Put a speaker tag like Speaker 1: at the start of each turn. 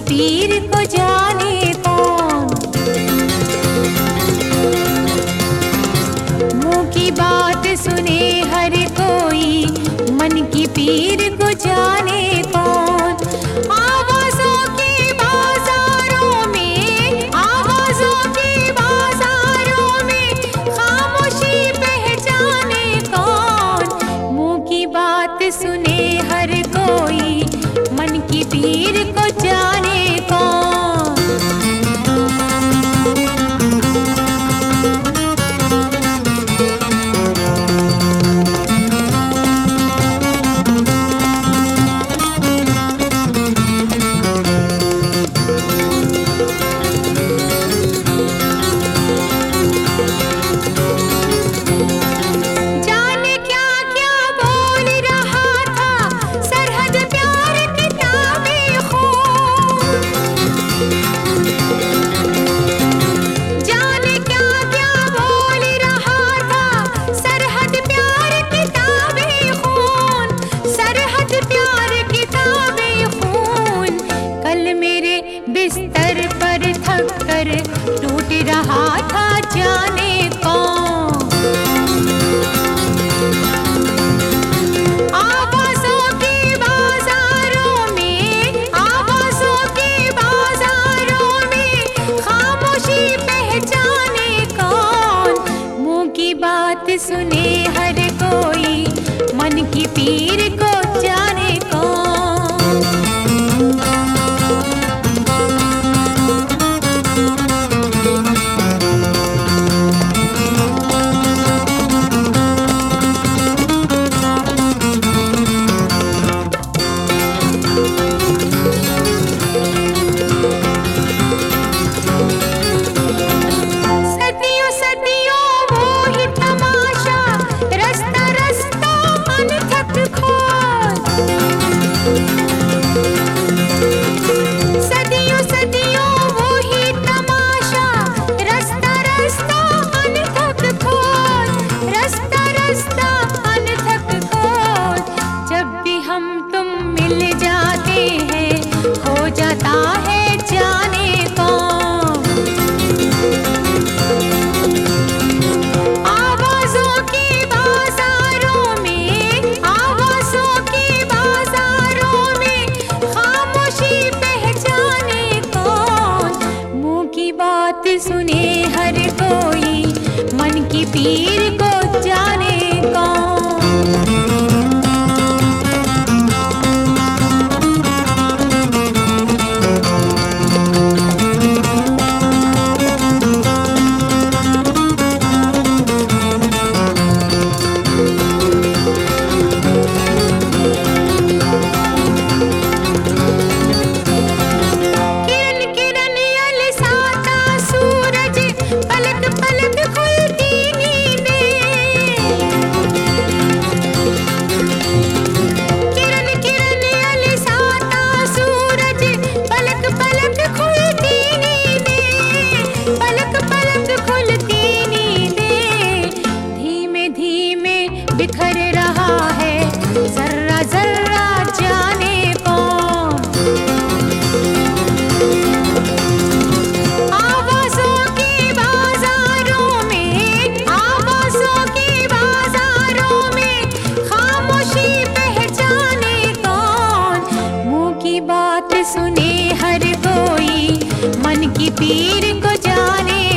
Speaker 1: पीर को जाने कौन। मुंह की बात सुने हर कोई, मन की पीर को जाने कौन। आवाज़ों की बाजारों में, आवाज़ों की बाजारों में खामोशी पहचाने कौन। मुंह की बात सुने हर कोई, मन की पीर को जाने कौन। जाने क्या क्या बोल रहा था सरहद प्यार की ताबीखों। जाने क्या क्या बोल रहा था सरहद प्यार की ताबीखों, सरहद प्यार की ताबीखों। कल मेरे बिस्तर पर थक कर टूट रहा था जाने कौन। आवाज़ों की बाजारों में, आवाज़ों की बाजारों में खामोशी पहचाने कौन। मुंह की बात सुने हर कोई, मन की पीर को जाने कौन। सदियों सदियों वो ही तमाशा, रास्ता रास्ता अनथक खोज। सदियों सदियों वो ही तमाशा, रास्ता रास्ता अनथक खोज, रास्ता रास्ता अनथक खोज। जब भी हम तुम मिल जाते हैं, हो जाता है जाने कौन। आवाज़ों की बाजारों में, आवाज़ों की बाजारों में खामोशी पहचाने कौन। मुंह की बात सुने हर कोई, मन की पीर को जाने कौन। किरण किरण अलसाता सूरज, पलक पलक खुलती नींदें। किरण किरण अलसाता सूरज, पलक पलक खुलती नींदें, पलक पलक खुलती नींदें। धीमे धीमे बिखर रहा है जर्रा जर्रा जाने कौन। आवाज़ों की बाजारों में, आवाज़ों की बाजारों में खामोशी पहचाने कौन। मुंह की बात सुने हर कोई, मन की पीर को जाने